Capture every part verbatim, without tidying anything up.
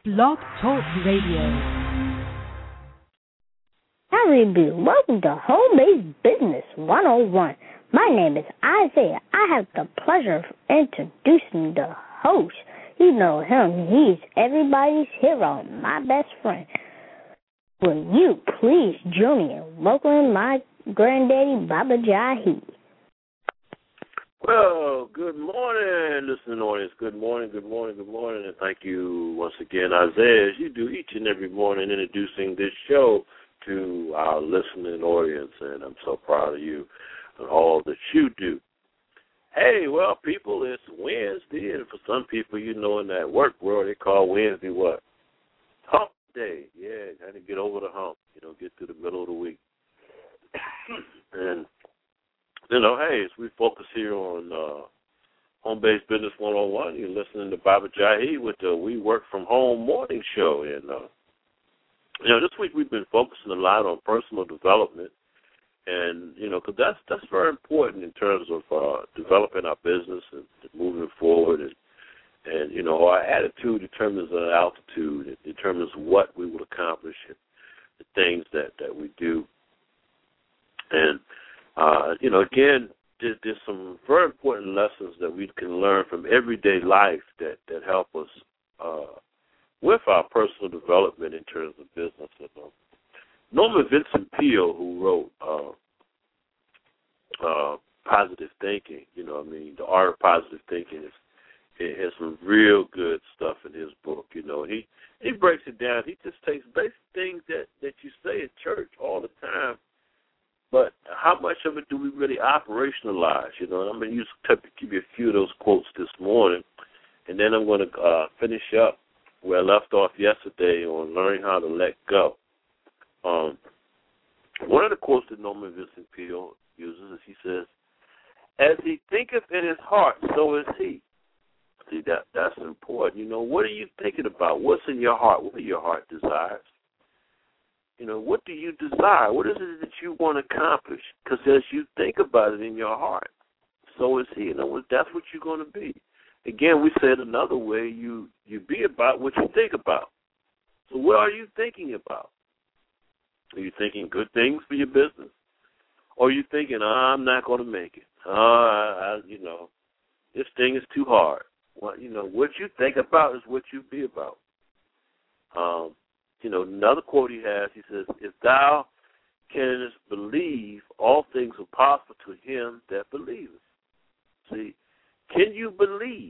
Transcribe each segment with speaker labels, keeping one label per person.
Speaker 1: Blog Talk Radio.
Speaker 2: Howdy, do. Welcome to Home-Based Business one oh one. My name is Isaiah. I have the pleasure of introducing the host. You know him. He's everybody's hero, my best friend. Will you please join me in welcoming my granddaddy, Baba Jahi?
Speaker 3: Well, good morning, listening audience. Good morning, good morning, good morning, and thank you once again, Isaiah, as you do each and every morning, introducing this show to our listening audience, and I'm so proud of you and all that you do. Hey, well, people, it's Wednesday, and for some people, you know, in that work world, they call Wednesday what? Hump day. Yeah, trying to get over the hump, you know, get to the middle of the week. and You know, hey, as we focus here on uh, Home-Based Business one oh one, you're listening to Baba Jahi with the We Work From Home morning show. And, uh, you know, this week we've been focusing a lot on personal development. And, you know, because that's, that's very important in terms of uh, developing our business and, and moving forward. And, and, you know, our attitude determines our altitude. It determines what we will accomplish and the things that, that we do. And, Uh, you know, again, there's, there's some very important lessons that we can learn from everyday life that, that help us uh, with our personal development in terms of business. And, uh, Norman Vincent Peale, who wrote uh, uh, Positive Thinking, you know what I mean, The Art of Positive Thinking, is, it has some real good stuff in his book, you know. He, he breaks it down. He just takes basic things that, that you say at church all the time, but how much of it do we really operationalize? You know, and I'm going to use to give you a few of those quotes this morning, and then I'm going to uh, finish up where I left off yesterday on learning how to let go. Um, one of the quotes that Norman Vincent Peale uses is he says, "As he thinketh in his heart, so is he." See, that that's important. You know, what are you thinking about? What's in your heart? What are your heart desires? You know, what do you desire? What is it that you want to accomplish? Because as you think about it in your heart, so is he. You know, that's what you're going to be. Again, we said another way, you, you be about what you think about. So what are you thinking about? Are you thinking good things for your business? Or are you thinking, oh, I'm not going to make it? Oh, I, I, you know, this thing is too hard. Well, you know, what you think about is what you be about. Um. You know, another quote he has, he says, "If thou canst believe, all things are possible to him that believeth." See, can you believe?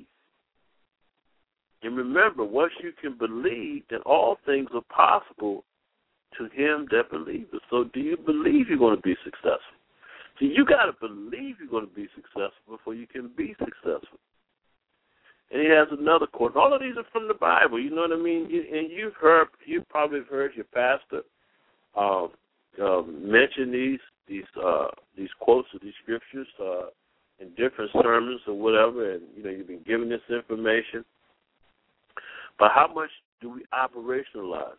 Speaker 3: And remember, once you can believe, then all things are possible to him that believeth. So do you believe you're going to be successful? See, you got to believe you're going to be successful before you can be successful. And he has another quote. All of these are from the Bible. You know what I mean? You, and you've heard, you probably have heard your pastor um, uh, mention these these uh, these quotes of these scriptures uh, in different sermons or whatever. And you know, you've been given this information. But how much do we operationalize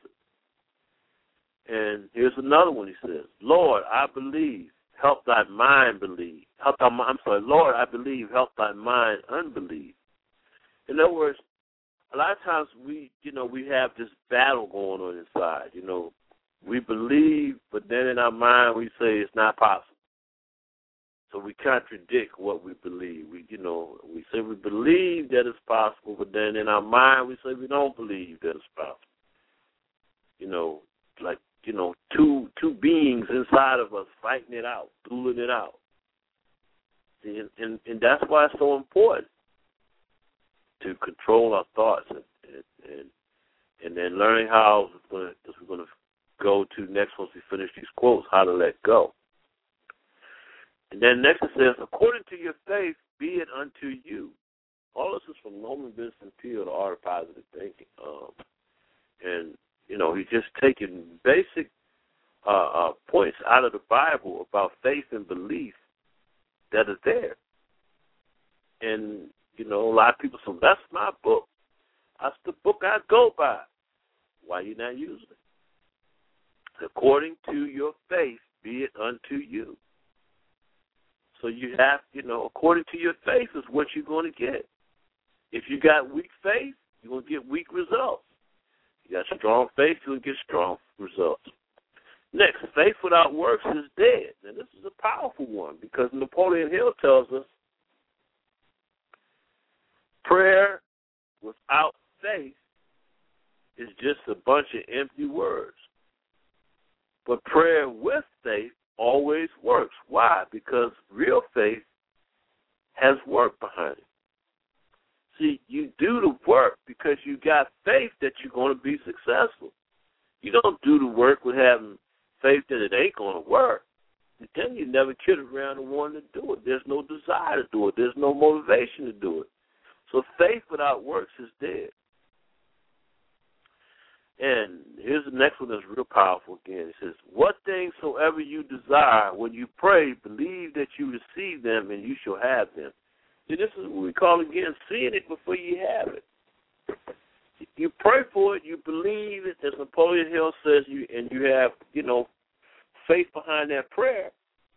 Speaker 3: it? And here's another one. He says, "Lord, I believe. Help thy mind believe. Help thy mind. I'm sorry, Lord, I believe. Help thy mind unbelieve." In other words, a lot of times we, you know, we have this battle going on inside. You know, we believe, but then in our mind we say it's not possible. So we contradict what we believe. We, you know, we say we believe that it's possible, but then in our mind we say we don't believe that it's possible. You know, like, you know, two two beings inside of us fighting it out, dueling it out. See, and, and, and that's why it's so important to control our thoughts, and and, and, and then learning how, as we're going to go to next once we finish these quotes, how to let go. And then next it says, "According to your faith, be it unto you." All this is from Norman Vincent Peale, The Art of Positive Thinking. Um, and, you know, he's just taking basic uh, uh, points out of the Bible about faith and belief that are there. And, you know, a lot of people say, "That's my book. That's the book I go by." Why are you not using it? According to your faith, be it unto you. So you have, you know, according to your faith is what you're going to get. If you got weak faith, you're going to get weak results. You got strong faith, you'll get strong results. Next, faith without works is dead. Now, this is a powerful one because Napoleon Hill tells us prayer without faith is just a bunch of empty words. But prayer with faith always works. Why? Because real faith has work behind it. See, you do the work because you got faith that you're going to be successful. You don't do the work with having faith that it ain't going to work. And then you never get around and want to do it. There's no desire to do it. There's no motivation to do it. So faith without works is dead. And here's the next one that's real powerful again. It says, what things soever you desire, when you pray, believe that you receive them and you shall have them. See, this is what we call, again, seeing it before you have it. You pray for it, you believe it, as Napoleon Hill says, you and you have, you know, faith behind that prayer,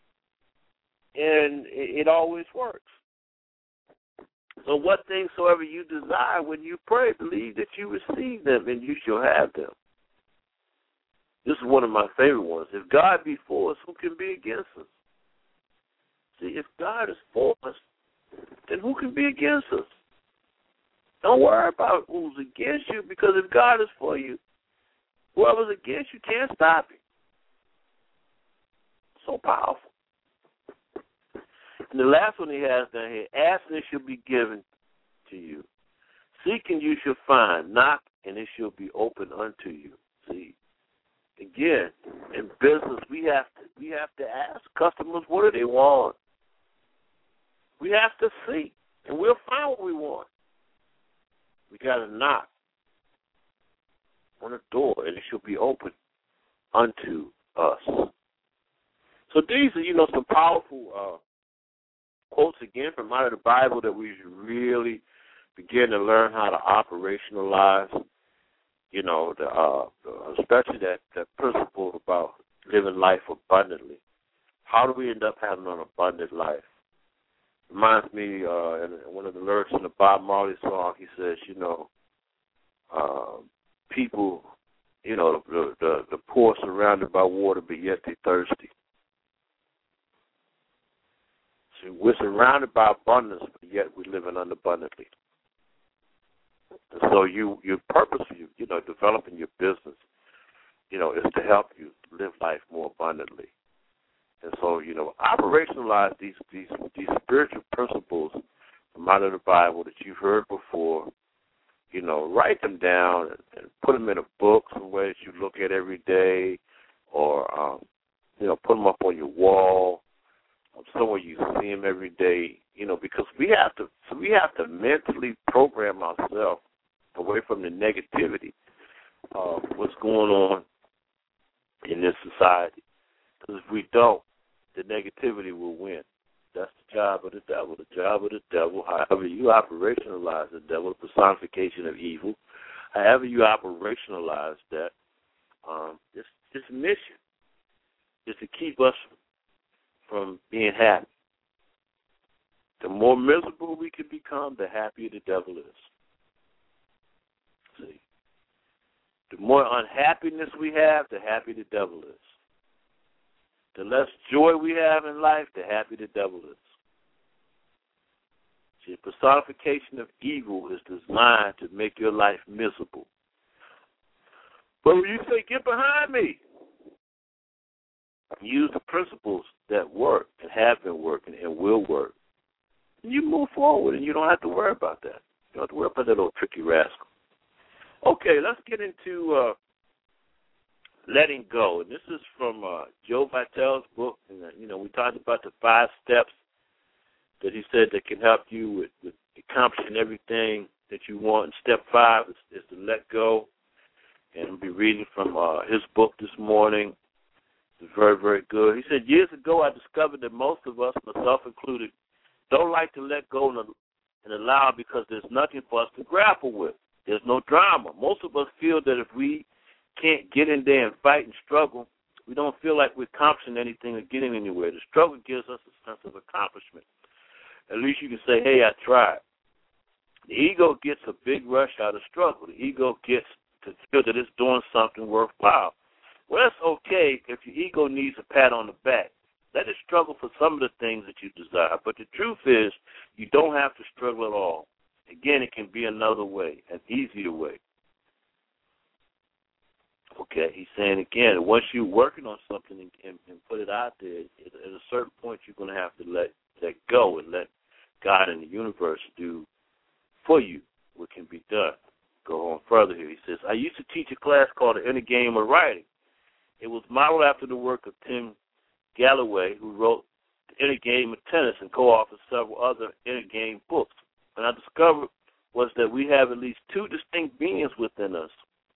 Speaker 3: and it, it always works. So what things soever you desire, when you pray, believe that you receive them and you shall have them. This is one of my favorite ones. If God be for us, who can be against us? See, if God is for us, then who can be against us? Don't worry about who's against you, because if God is for you, whoever's against you can't stop you. So powerful. And the last one he has down here, ask and it shall be given to you. Seek and you shall find. Knock and it shall be open unto you. See, again, in business we have to we have to ask customers what do they want. We have to seek, and we'll find what we want. We got to knock on the door, and it shall be open unto us. So these are, you know, some powerful uh, quotes, again, from out of the Bible that we should really begin to learn how to operationalize, you know, the, uh, especially that, that principle about living life abundantly. How do we end up having an abundant life? Reminds me, uh, in one of the lyrics in the Bob Marley song, he says, you know, uh, people, you know, the, the, the poor surrounded by water, but yet they thirsty. So we're surrounded by abundance, but yet we're living unabundantly. And so you, your purpose, you, you know, developing your business, you know, is to help you live life more abundantly. And so, you know, operationalize these these these spiritual principles from out of the Bible that you've heard before. You know, write them down and, and put them in a book somewhere that you look at every day, or um, you know, put them up on your wall, or somewhere you see them every day. You know, because we have to so we have to mentally program ourselves away from the negativity of what's going on in this society. Because if we don't, the negativity will win. That's the job of the devil. The job of the devil, however you operationalize the devil, the personification of evil, however you operationalize that, um, this, this mission is to keep us from being happy. The more miserable we can become, the happier the devil is. See? The more unhappiness we have, the happier the devil is. The less joy we have in life, the happier the devil is. See, the personification of evil is designed to make your life miserable. But when you say, get behind me, use the principles that work and have been working and will work, and you move forward, and you don't have to worry about that. You don't have to worry about that little tricky rascal. Okay, let's get into uh, letting go. And this is from uh, Joe Vitale's book. And, uh, you know, we talked about the five steps that he said that can help you with, with accomplishing everything that you want. And step five is, is to let go. And I'll be reading from uh, his book this morning. It's very, very good. He said, years ago I discovered that most of us, myself included, don't like to let go and, and allow because there's nothing for us to grapple with. There's no drama. Most of us feel that if we can't get in there and fight and struggle, we don't feel like we're accomplishing anything or getting anywhere. The struggle gives us a sense of accomplishment. At least you can say, hey, I tried. The ego gets a big rush out of struggle. The ego gets to feel that it's doing something worthwhile. Well, that's okay if your ego needs a pat on the back. Let it struggle for some of the things that you desire. But the truth is, you don't have to struggle at all. Again, it can be another way, an easier way. Okay, he's saying again, once you're working on something and, and, and put it out there, at, at a certain point you're going to have to let let go and let God and the universe do for you what can be done. Go on further here. He says, I used to teach a class called The Inner Game of Writing. It was modeled after the work of Tim Galloway, who wrote The Inner Game of Tennis and co-authored several other inner game books. And I discovered was that we have at least two distinct beings within us.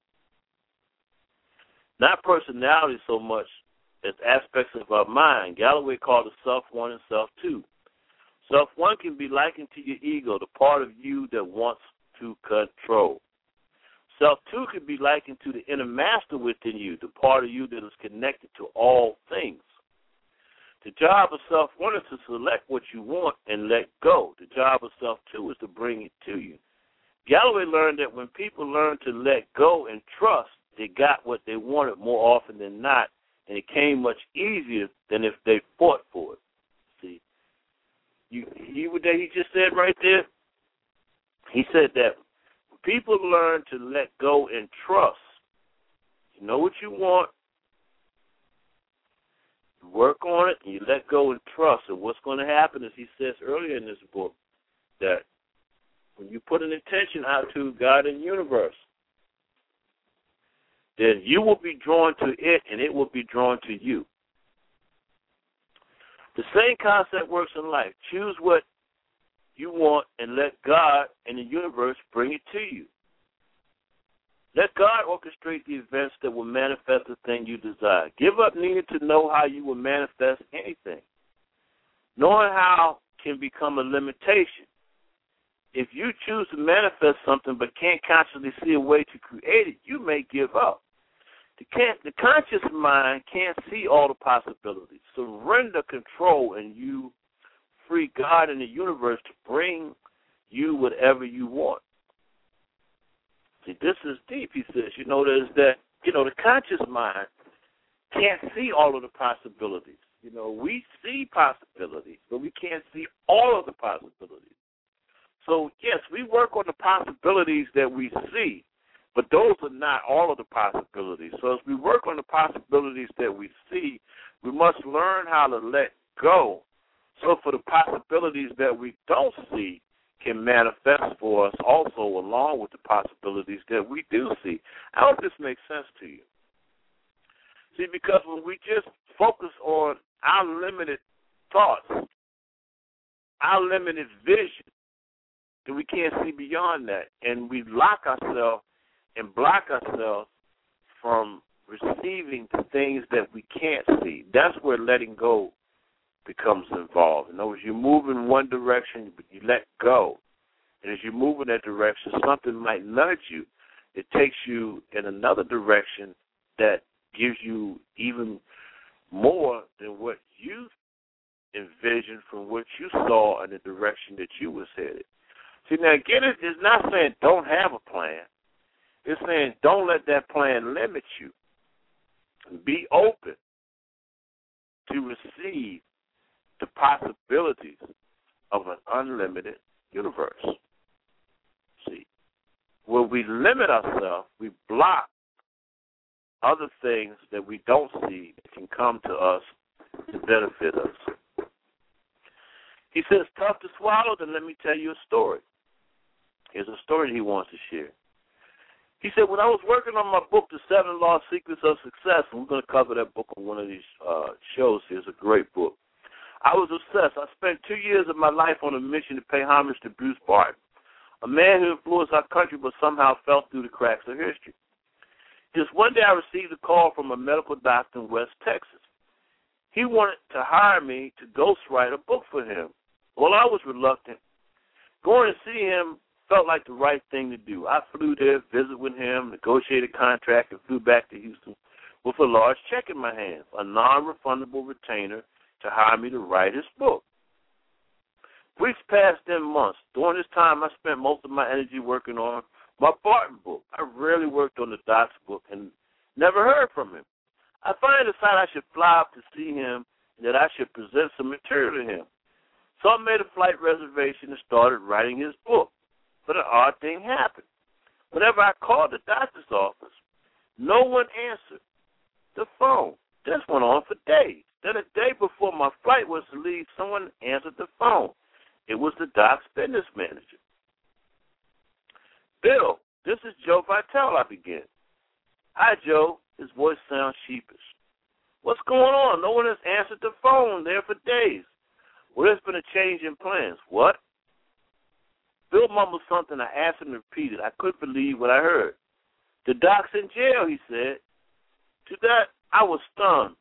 Speaker 3: Not personality so much as aspects of our mind. Galloway called it self one and self two. Self one can be likened to your ego, the part of you that wants to control. Self two can be likened to the inner master within you, the part of you that is connected to all things. The job of self one is to select what you want and let go. The job of self two is to bring it to you. Galloway learned that when people learn to let go and trust, they got what they wanted more often than not, and it came much easier than if they fought for it. See, you hear what he just said right there? He said that when people learn to let go and trust, you know what you want, you work on it, and you let go and trust. And what's going to happen, as he says earlier in this book, that when you put an intention out to God and the universe, then you will be drawn to it, and it will be drawn to you. The same concept works in life. Choose what you want and let God and the universe bring it to you. Let God orchestrate the events that will manifest the thing you desire. Give up needing to know how you will manifest anything. Knowing how can become a limitation. If you choose to manifest something but can't consciously see a way to create it, you may give up. The, can't, the conscious mind can't see all the possibilities. Surrender control and you free God and the universe to bring you whatever you want. See, this is deep, he says. You know, there's that, you know, the conscious mind can't see all of the possibilities. You know, we see possibilities, but we can't see all of the possibilities. So, yes, we work on the possibilities that we see, but those are not all of the possibilities. So as we work on the possibilities that we see, we must learn how to let go. So for the possibilities that we don't see can manifest for us also along with the possibilities that we do see. I hope this makes sense to you. See, because when we just focus on our limited thoughts, our limited vision, then we can't see beyond that. And we lock ourselves and block ourselves from receiving the things that we can't see. That's where letting go becomes involved. In other words, you move in one direction, but you let go. And as you move in that direction, something might nudge you. It takes you in another direction that gives you even more than what you envisioned from what you saw in the direction that you was headed. See, now, again, it's not saying don't have a plan. It's saying don't let that plan limit you. Be open to receive the possibilities of an unlimited universe. See, when we limit ourselves, we block other things that we don't see that can come to us to benefit us. He says, tough to swallow, then let me tell you a story. Here's a story he wants to share. He said, when I was working on my book, The Seven Lost Secrets of Success, and we're going to cover that book on one of these uh, shows here. It's a great book. I was obsessed. I spent two years of my life on a mission to pay homage to Bruce Barton, a man who influenced our country but somehow fell through the cracks of history. Just one day I received a call from a medical doctor in West Texas. He wanted to hire me to ghostwrite a book for him. Well, I was reluctant. Going to see him felt like the right thing to do. I flew there, visited with him, negotiated a contract, and flew back to Houston with a large check in my hand, a non-refundable retainer to hire me to write his book. Weeks passed, then months. During this time, I spent most of my energy working on My Barton book. I rarely worked on the Doc's book and never heard from him. I finally decided I should fly up to see him and that I should present some material to him. So I made a flight reservation and started writing his book. But an odd thing happened. Whenever I called the doctor's office, no one answered the phone. This went on for days. Then a day before my flight was to leave, someone answered the phone. It was the Doc's business manager. Bill, this is Joe Vitale, I began. Hi, Joe. His voice sounds sheepish. What's going on? No one has answered the phone there for days. Well, there's been a change in plans. What? Bill mumbled something. I asked him to repeat it. I couldn't believe what I heard. The Doc's in jail, he said. To that, I was stunned.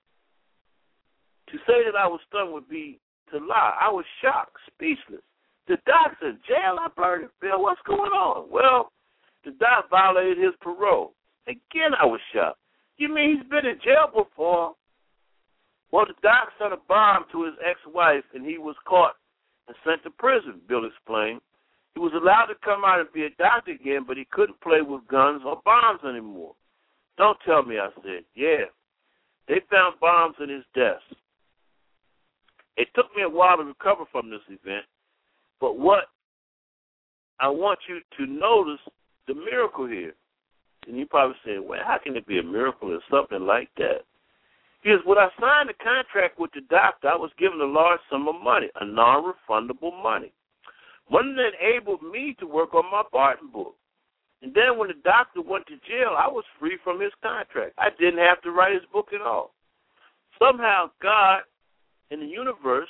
Speaker 3: To say that I was stunned would be to lie. I was shocked, speechless. The Doc's in jail? I blurted. Bill, what's going on? Well, the Doc violated his parole. Again, I was shocked. You mean he's been in jail before? Well, the Doc sent a bomb to his ex-wife, and he was caught and sent to prison, Bill explained. He was allowed to come out and be a doctor again, but he couldn't play with guns or bombs anymore. Don't tell me, I said. Yeah. They found bombs in his desk. It took me a while to recover from this event, but what I want you to notice the miracle here. And you probably say, well, how can it be a miracle or something like that? Because when I signed the contract with the doctor, I was given a large sum of money, a non-refundable money. Money that enabled me to work on my Barton book. And then when the doctor went to jail, I was free from his contract. I didn't have to write his book at all. Somehow God in the universe,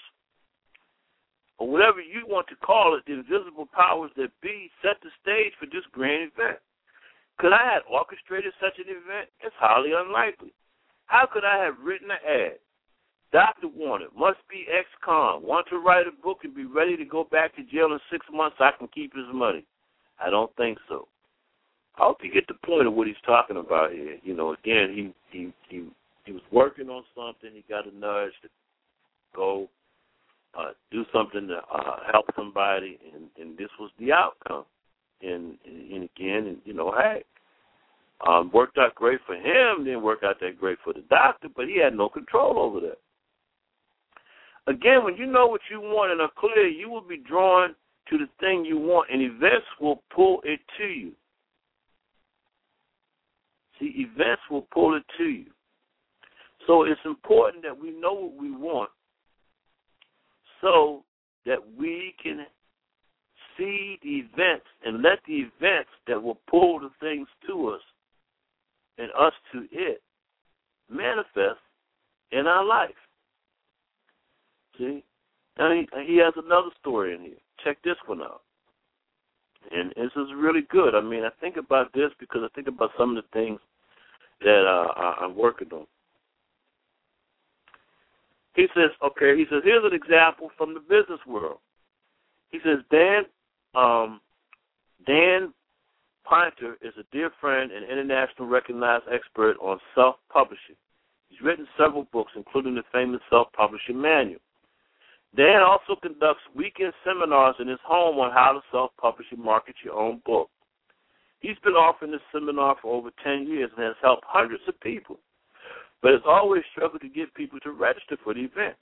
Speaker 3: or whatever you want to call it, the invisible powers that be, set the stage for this grand event. Could I have orchestrated such an event? It's highly unlikely. How could I have written an ad? Doctor wanted, must be ex-con, want to write a book and be ready to go back to jail in six months so I can keep his money. I don't think so. I hope you get the point of what he's talking about here. You know, again, he he he, he was working on something. He got a nudge to go uh, do something to uh, help somebody, and, and this was the outcome. And, and again, and, you know, hey, um, worked out great for him, didn't work out that great for the doctor, but he had no control over that. Again, when you know what you want and are clear, you will be drawn to the thing you want, and events will pull it to you. See, events will pull it to you. So it's important that we know what we want so that we can see the events and let the events that will pull the things to us and us to it manifest in our life. See? Now he, he has another story in here. Check this one out. And this is really good. I mean, I think about this because I think about some of the things that uh, I'm working on. He says, okay, he says, here's an example from the business world. He says, Dan um, Dan Pinter is a dear friend and international recognized expert on self-publishing. He's written several books, including the famous self-publishing manual. Dan also conducts weekend seminars in his home on how to self-publish and market your own book. He's been offering this seminar for over ten years and has helped hundreds of people, but has always struggled to get people to register for the event.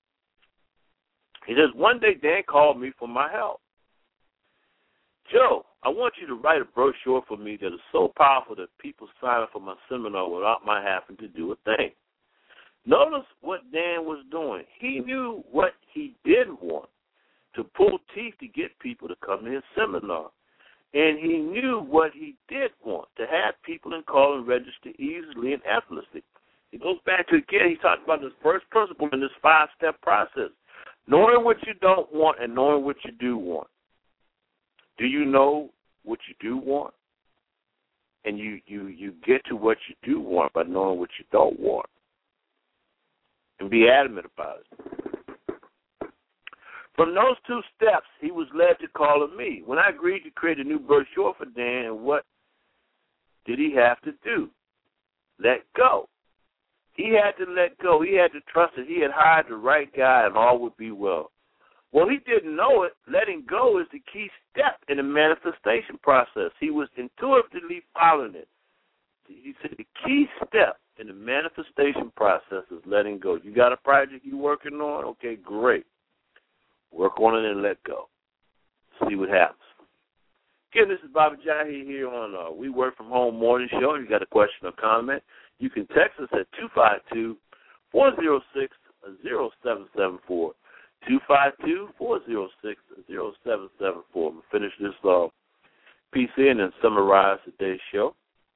Speaker 3: He says, one day Dan called me for my help. Joe, I want you to write a brochure for me that is so powerful that people sign up for my seminar without my having to do a thing. Notice what Dan was doing. He knew what he didn't want, to pull teeth to get people to come to his seminar. And he knew what he did want, to have people in call and register easily and effortlessly. He goes back to, again, he talked about this first principle in this five-step process, knowing what you don't want and knowing what you do want. Do you know what you do want? And you, you, you get to what you do want by knowing what you don't want. And be adamant about it. From those two steps, he was led to calling me. When I agreed to create a new brochure for Dan, what did he have to do? Let go. He had to let go. He had to trust that he had hired the right guy and all would be well. Well, he didn't know it. Letting go is the key step in the manifestation process. He was intuitively following it. He said the key step in the manifestation process is letting go. You got a project you're working on? Okay, great. Work on it and let go. See what happens. Again, this is Baba Jahi here on uh, We Work From Home Morning Show. If you got a question or comment, you can text us at two five two, four oh six, oh seven seven four. two five two, four oh six, oh seven seven four. We'll finish this uh, piece in and summarize today's show.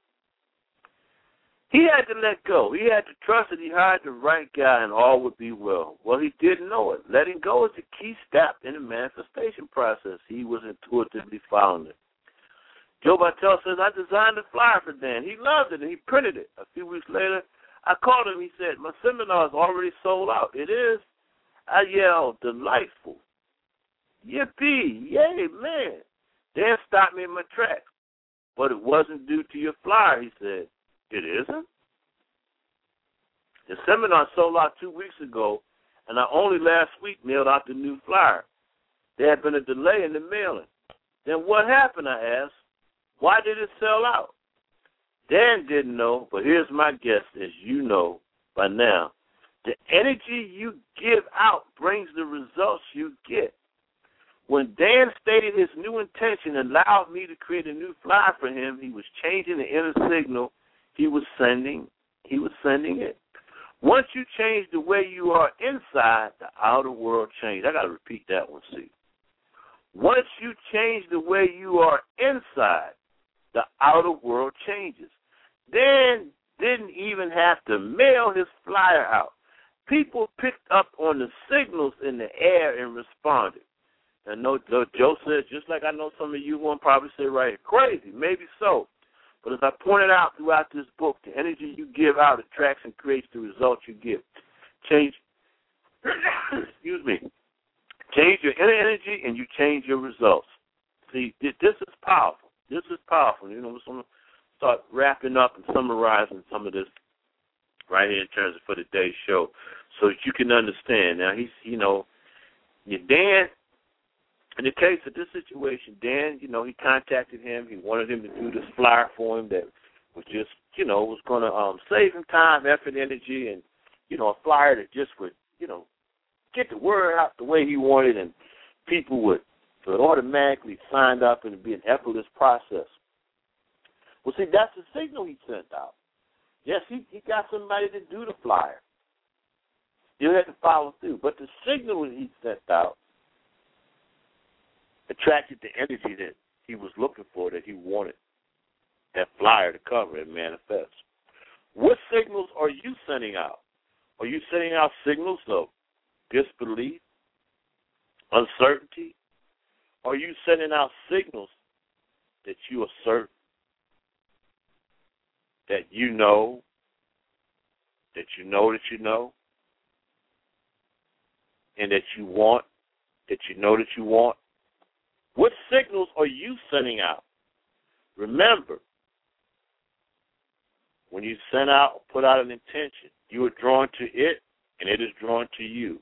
Speaker 3: He had to let go. He had to trust that he hired the right guy and all would be well. Well, he didn't know it. Letting go is the key step in the manifestation process. He was intuitively following it. Joe Bartel says, I designed a flyer for Dan. He loved it and he printed it. A few weeks later, I called him. He said, my seminar is already sold out. It is. I yelled, delightful. Yippee, yay, man. Dan stopped me in my tracks. But it wasn't due to your flyer, he said. It isn't? The seminar sold out two weeks ago, and I only last week mailed out the new flyer. There had been a delay in the mailing. Then what happened, I asked. Why did it sell out? Dan didn't know, but here's my guess, as you know by now. The energy you give out brings the results you get. When Dan stated his new intention and allowed me to create a new flyer for him, he was changing the inner signal he was sending. He was sending it. Once you change the way you are inside, the outer world changes. I got to repeat that one, see. Once you change the way you are inside, the outer world changes. Dan didn't even have to mail his flyer out. People picked up on the signals in the air and responded. And no, Joe said, just like I know some of you won't probably say, right, crazy, maybe so. But as I pointed out throughout this book, the energy you give out attracts and creates the results you give. Change, excuse me, change your inner energy and you change your results. See, this is powerful. This is powerful. You know, I'm going to start wrapping up and summarizing some of this right here in terms of for today's show so that you can understand. Now, he's, you know, your Dan, in the case of this situation, Dan, you know, he contacted him. He wanted him to do this flyer for him that was just, you know, was going to um, save him time, effort, energy, and, you know, a flyer that just would, you know, get the word out the way he wanted, and people would, would automatically sign up and it'd be an effortless process. Well, see, that's the signal he sent out. Yes, he, he got somebody to do the flyer. Still had to follow through. But the signal he sent out attracted the energy that he was looking for, that he wanted that flyer to cover and manifest. What signals are you sending out? Are you sending out signals of disbelief, uncertainty? Are you sending out signals that you are certain, that you know, that you know that you know, and that you want, that you know that you want? What signals are you sending out? Remember, when you send out, put out an intention, you are drawn to it, and it is drawn to you.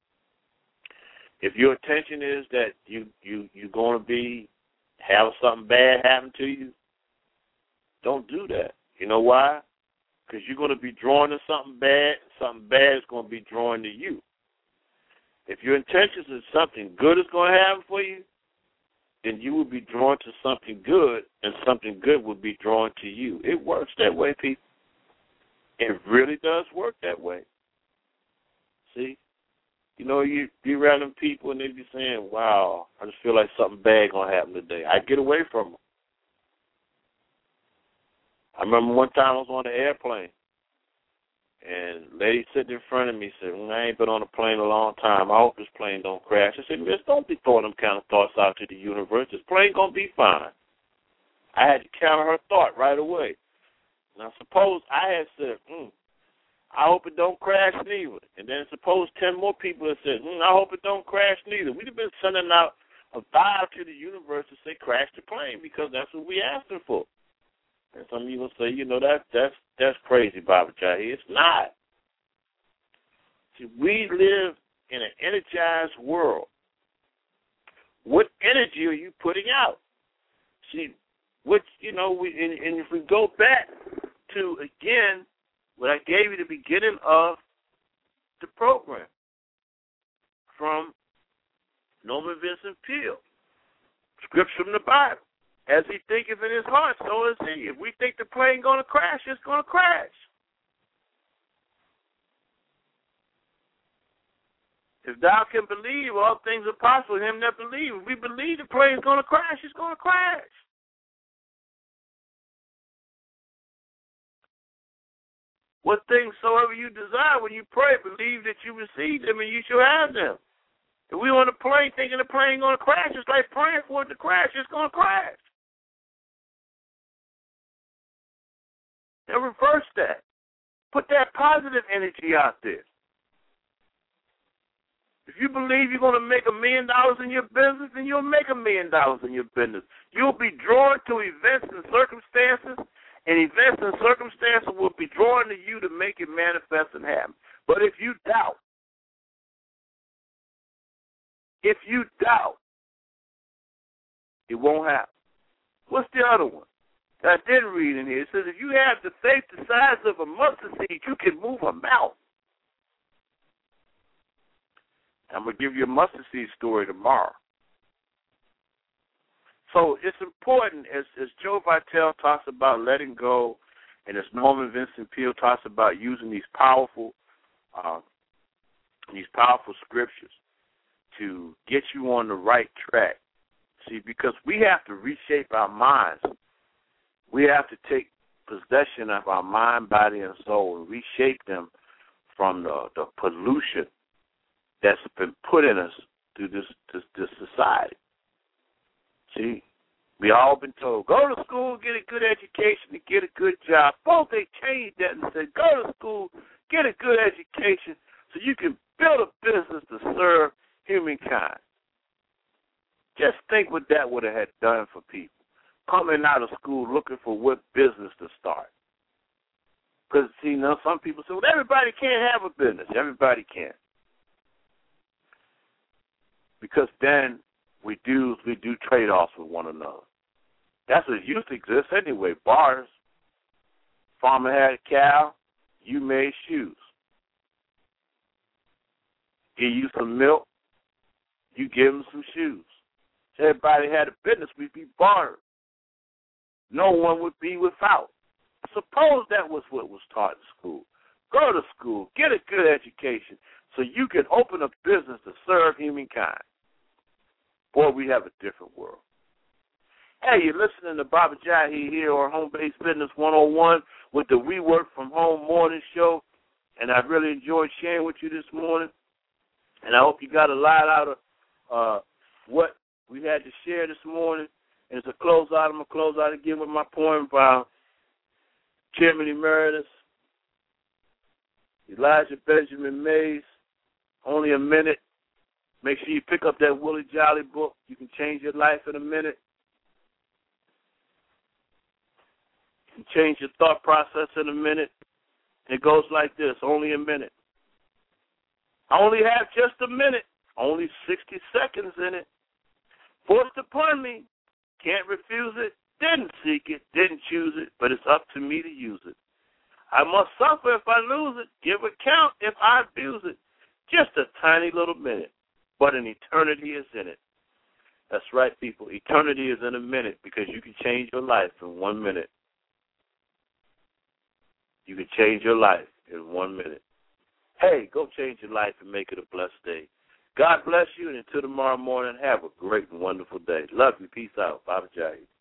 Speaker 3: If your intention is that you, you, you're going to be, have something bad happen to you, don't do that. You know why? Because you're going to be drawn to something bad, and something bad is going to be drawn to you. If your intention is something good is going to happen for you, then you will be drawn to something good, and something good will be drawn to you. It works that way, people. It really does work that way. See? You know, you be around them people, and they be saying, wow, I just feel like something bad going to happen today. I get away from them. I remember one time I was on the airplane, and a lady sitting in front of me said, well, I ain't been on a plane a long time. I hope this plane don't crash. I said, miss, don't be throwing them kind of thoughts out to the universe. This plane going to be fine. I had to counter her thought right away. Now, suppose I had said, hmm, I hope it don't crash neither. And then suppose ten more people had said, hmm, I hope it don't crash neither. We'd have been sending out a vibe to the universe to say crash the plane because that's what we asked her for. And some of you will say, you know, that, that's that's crazy, Baba Jahi. It's not. See, we live in an energized world. what energy are you putting out? See, which, you know, we, and, and if we go back to, again, what I gave you at the beginning of the program from Norman Vincent Peale, scripture from the Bible. As he thinketh in his heart, so is he. If we think the plane going to crash, it's going to crash. If thou can believe, all things are possible. Him that believe. If we believe the plane's going to crash, it's going to crash. What things soever you desire when you pray, believe that you receive them and you shall have them. If we on a plane thinking the plane going to crash, it's like praying for it to crash. It's going to crash. And reverse that. Put that positive energy out there. If you believe you're going to make a million dollars in your business, then you'll make a million dollars in your business. You'll be drawn to events and circumstances, and events and circumstances will be drawn to you to make it manifest and happen. But if you doubt, if you doubt, it won't happen. What's the other one that I didn't read in here? It says, if you have the faith the size of a mustard seed, you can move a mountain. I'm going to give you a mustard seed story tomorrow. So it's important, as, as Joe Vitale talks about letting go, and as Norman Vincent Peale talks about using these powerful, uh, these powerful scriptures to get you on the right track. See, because we have to reshape our minds. We have to take possession of our mind, body, and soul and reshape them from the, the pollution that's been put in us through this, this, this society. See, we all been told, go to school, get a good education, and get a good job. Both they changed that and said, go to school, get a good education so you can build a business to serve humankind. Just think what that would have had done for people. Coming out of school looking for what business to start. Because, see, you know, some people say, well, everybody can't have a business. Everybody can. Because then we do we do trade-offs with one another. That's what used to exist anyway. Bars. Farmer had a cow. You made shoes. Give you some milk. You give them some shoes. If everybody had a business, we'd be bartered. No one would be without. Suppose that was what was taught in school. Go to school, get a good education, so you can open a business to serve humankind. Boy, we have a different world. Hey, you're listening to Baba Jahi here on Home Based Business one oh one with the We Work From Home morning show, and I really enjoyed sharing with you this morning, and I hope you got a lot out of uh, what we had to share this morning. And it's a close out. I'm going to close out again with my poem by Chairman Emeritus Elijah Benjamin Mays. Only a minute. Make sure you pick up that Willie Jolly book. You can change your life in a minute. You can change your thought process in a minute. And it goes like this, only a minute. I only have just a minute, only sixty seconds in it. Forced upon me. Can't refuse it, didn't seek it, didn't choose it, but it's up to me to use it. I must suffer if I lose it, give account if I abuse it. Just a tiny little minute, but an eternity is in it. That's right, people. Eternity is in a minute because you can change your life in one minute. You can change your life in one minute. Hey, go change your life and make it a blessed day. God bless you, and until tomorrow morning, have a great and wonderful day. Love you. Peace out. Baba Jahi.